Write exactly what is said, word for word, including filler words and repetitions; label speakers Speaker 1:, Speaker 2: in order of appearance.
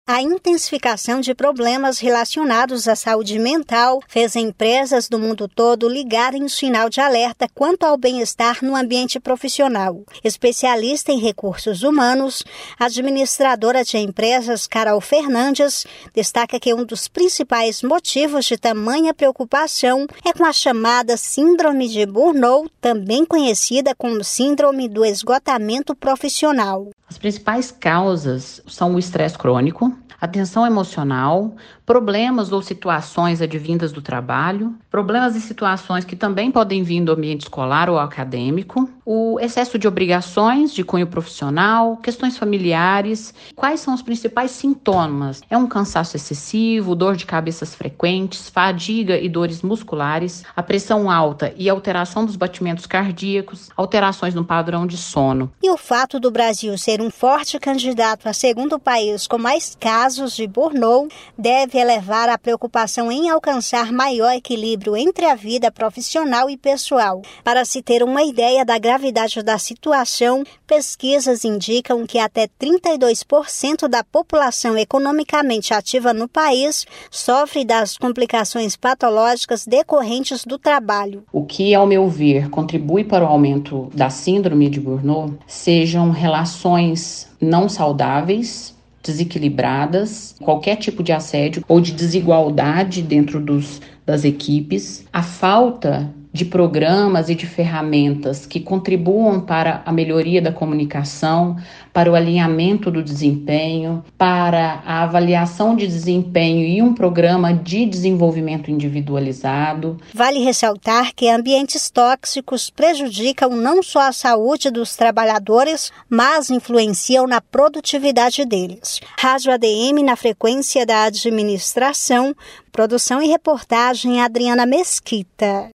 Speaker 1: A intensificação de problemas relacionados à saúde mental fez empresas do mundo todo ligarem o sinal de alerta quanto ao bem-estar no ambiente profissional. Especialista em recursos humanos, administradora de empresas Carol Fernandes destaca que um dos principais motivos de tamanha preocupação é com a chamada Síndrome de Burnout, também conhecida como Síndrome do Esgotamento Profissional.
Speaker 2: As principais causas são o estresse crônico, a tensão emocional, problemas ou situações advindas do trabalho, problemas e situações que também podem vir do ambiente escolar ou acadêmico, o excesso de obrigações de cunho profissional, questões familiares. Quais são os principais sintomas? É um cansaço excessivo, dor de cabeças frequentes, fadiga e dores musculares, a pressão alta e alteração dos batimentos cardíacos, alterações no padrão de sono.
Speaker 1: E o fato do Brasil ser um forte candidato a segundo país com mais casos de burnout deve elevar a preocupação em alcançar maior equilíbrio entre a vida profissional e pessoal. Para se ter uma ideia da gravidade da situação, pesquisas indicam que até trinta e dois por cento da população economicamente ativa no país sofre das complicações patológicas decorrentes do trabalho.
Speaker 2: O que, ao meu ver, contribui para o aumento da síndrome de Burnout sejam relações não saudáveis, desequilibradas, qualquer tipo de assédio ou de desigualdade dentro dos, das equipes, a falta de programas e de ferramentas que contribuam para a melhoria da comunicação, para o alinhamento do desempenho, para a avaliação de desempenho e um programa de desenvolvimento individualizado.
Speaker 1: Vale ressaltar que ambientes tóxicos prejudicam não só a saúde dos trabalhadores, mas influenciam na produtividade deles. Rádio A D M na frequência da administração, produção e reportagem Adriana Mesquita.